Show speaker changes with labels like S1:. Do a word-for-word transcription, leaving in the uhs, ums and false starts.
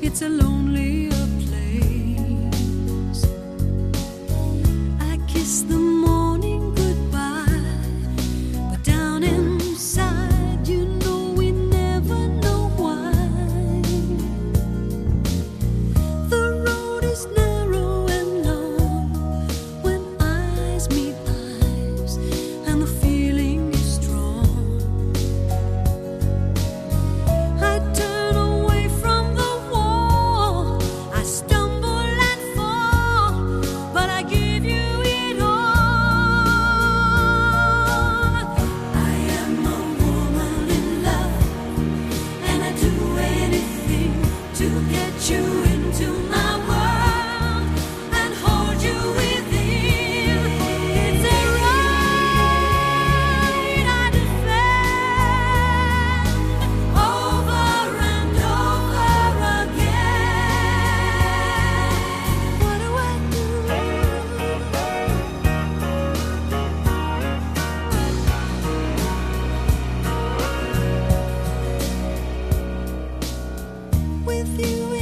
S1: it's a lonelier place. I kiss the morning goodbye, but down inside, you know we never know why. The road is narrow and long when eyes meet eyes, and the feeling is strong. I turn away from the wall, I stumble and fall, but I give you it all. I am a woman in love, and I do anything to get you into my world and hold you within. It's a right I defend over and over again. What do I do? With you